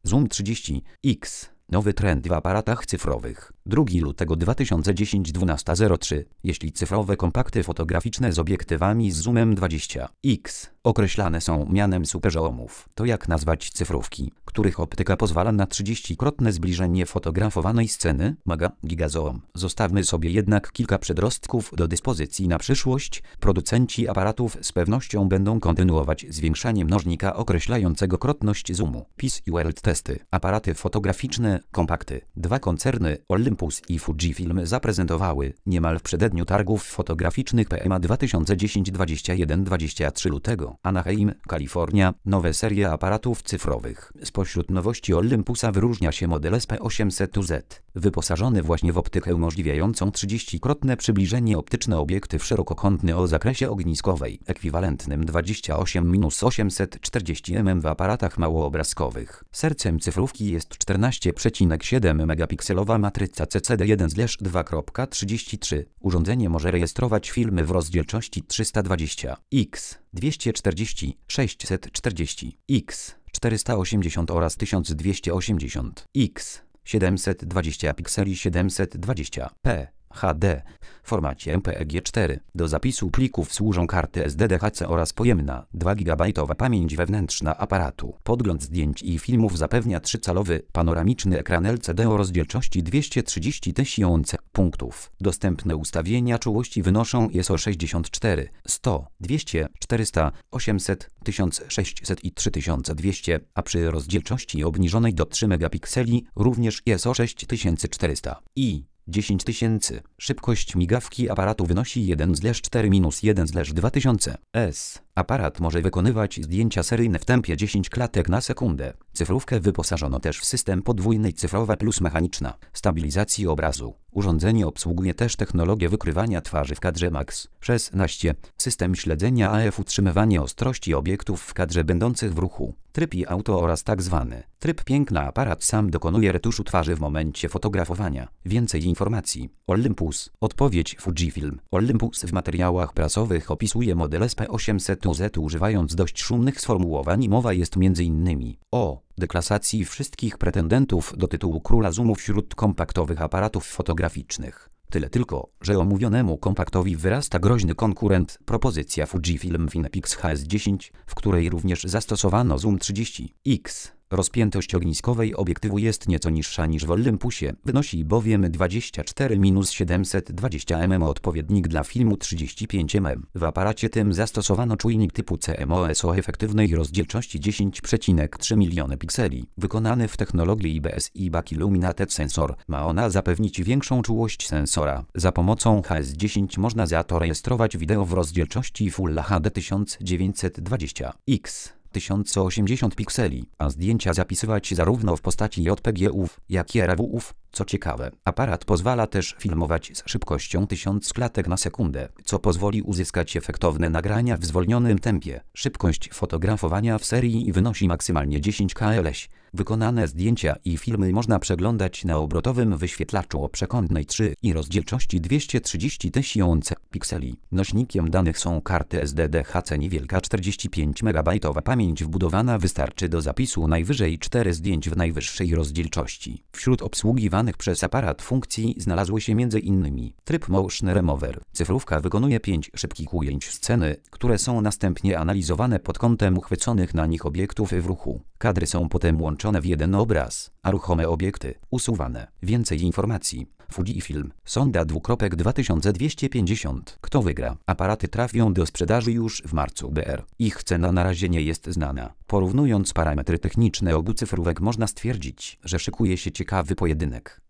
Zoom 30X. Nowy trend w aparatach cyfrowych. 2 lutego 2010 12:03. Jeśli cyfrowe kompakty fotograficzne z obiektywami z zoomem 20x określane są mianem superzoomów, to jak nazwać cyfrówki, których optyka pozwala na 30-krotne zbliżenie fotografowanej sceny? Gigazoom. Zostawmy sobie jednak kilka przedrostków do dyspozycji na przyszłość. Producenci aparatów z pewnością będą kontynuować zwiększanie mnożnika określającego krotność zoomu. PIS i World Testy. Aparaty fotograficzne, kompakty. Dwa koncerny, Olympus i Fujifilm, zaprezentowały niemal w przededniu targów fotograficznych PMA 2010-21-23 lutego. Anaheim, Kalifornia, nowe serie aparatów cyfrowych. Spośród nowości Olympusa wyróżnia się model SP800UZ, wyposażony właśnie w optykę umożliwiającą 30-krotne przybliżenie optyczne, obiektyw szerokokątny o zakresie ogniskowej, ekwiwalentnym 28-840 mm w aparatach małoobrazkowych. Sercem cyfrówki jest 14,7 megapikselowa matryca CCD1/2.33. Urządzenie może rejestrować filmy w rozdzielczości 320x, 240, 640x, 480 oraz 1280x, 720 pikseli, 720p. HD w formacie MPEG-4. Do zapisu plików służą karty SDDHC oraz pojemna 2 GB pamięć wewnętrzna aparatu. Podgląd zdjęć i filmów zapewnia 3-calowy panoramiczny ekran LCD o rozdzielczości 230 tysięcy punktów. Dostępne ustawienia czułości wynoszą ISO 64, 100, 200, 400, 800, 1600 i 3200, a przy rozdzielczości obniżonej do 3 megapikseli również ISO 6400 i 10 000. Szybkość migawki aparatu wynosi 1/4-1/2000 s. Aparat może wykonywać zdjęcia seryjne w tempie 10 klatek na sekundę. Cyfrówkę wyposażono też w system podwójnej cyfrowa plus mechaniczna stabilizacji obrazu. Urządzenie obsługuje też technologię wykrywania twarzy w kadrze MAX 16, system śledzenia AF, utrzymywanie ostrości obiektów w kadrze będących w ruchu, tryb i auto oraz tzw. tryb piękna. Aparat sam dokonuje retuszu twarzy w momencie fotografowania. Więcej informacji. Olympus. Odpowiedź Fujifilm. Olympus w materiałach prasowych opisuje model SP800UZ używając dość szumnych sformułowań. Mowa jest m.in. o deklasacji wszystkich pretendentów do tytułu króla zoomu wśród kompaktowych aparatów fotograficznych. Tyle tylko, że omówionemu kompaktowi wyrasta groźny konkurent, propozycja Fujifilm Finepix HS10, w której również zastosowano zoom 30x. Rozpiętość ogniskowej obiektywu jest nieco niższa niż w Olympusie, wynosi bowiem 24-720 mm, odpowiednik dla filmu 35 mm. W aparacie tym zastosowano czujnik typu CMOS o efektywnej rozdzielczości 10,3 miliony pikseli. Wykonany w technologii IBS i Back Illuminated Sensor, ma ona zapewnić większą czułość sensora. Za pomocą HS10 można za to rejestrować wideo w rozdzielczości Full HD 1920x. 1080 pikseli, a zdjęcia zapisywać zarówno w postaci JPG-ów, jak i RAW-ów. Co ciekawe, aparat pozwala też filmować z szybkością 1000 klatek na sekundę, co pozwoli uzyskać efektowne nagrania w zwolnionym tempie. Szybkość fotografowania w serii wynosi maksymalnie 10 kls. Wykonane zdjęcia i filmy można przeglądać na obrotowym wyświetlaczu o przekątnej 3 i rozdzielczości 230 tysięcy pikseli. Nośnikiem danych są karty SDDHC. Niewielka 45 MB pamięć wbudowana wystarczy do zapisu najwyżej 4 zdjęć w najwyższej rozdzielczości. Wśród obsługiwanych przez aparat funkcji znalazły się m.in. tryb Motion Remover. Cyfrówka wykonuje 5 szybkich ujęć sceny, które są następnie analizowane pod kątem uchwyconych na nich obiektów w ruchu. Kadry są potem łączone w jeden obraz, a ruchome obiekty usuwane. Więcej informacji. Fujifilm. Sonda 2250. Kto wygra? Aparaty trafią do sprzedaży już w marcu br. Ich cena na razie nie jest znana. Porównując parametry techniczne obu cyfrówek można stwierdzić, że szykuje się ciekawy pojedynek.